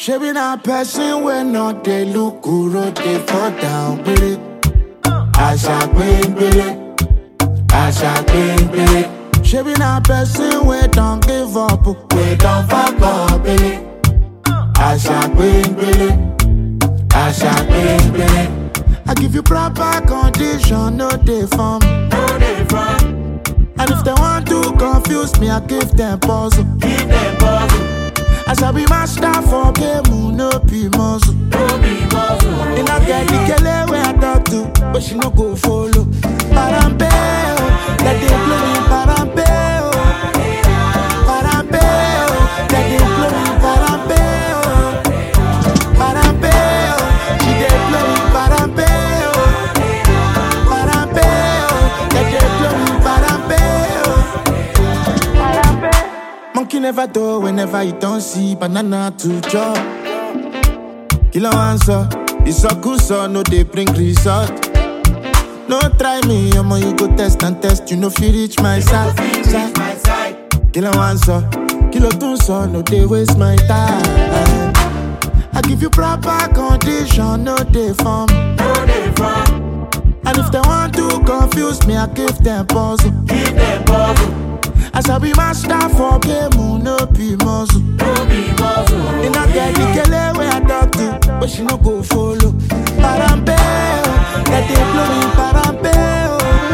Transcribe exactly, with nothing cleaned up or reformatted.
She be not person when not they look good, they fall down with it. I shall queen with it. I shall queen with it. She be not person we don't give up, we don't fuck up with it. I shall queen with it. I shall queen with it. I give you proper condition, no day from, no day from. And if they want to confuse me, I give them puzzle, give them puzzle. I shall be master for game, no be muscle, no be muscle. And I get the kele where I talk to, but she no go follow. Parambe, let them blow me, parambe, parambe, let them blow me, parambe, parambe, she dey blow me, parambe, parambe, let them blow me, parambe, parambe. Monkey never do whenever you don't see banana to chop. Kilo answer, it's a good son, no they bring result. No try me, omo you go test and test, you no fit reach my side. Kilo answer, kilo two son, no they waste my time. I give you proper condition, no they form, no they form. And if they want to confuse me, I give them puzzle, give them puzzle. I shall be master for game, no be muscle, no be muscle. And I get the kele where I talk to, but she no go follow. Parambe, let them blow me, parambe.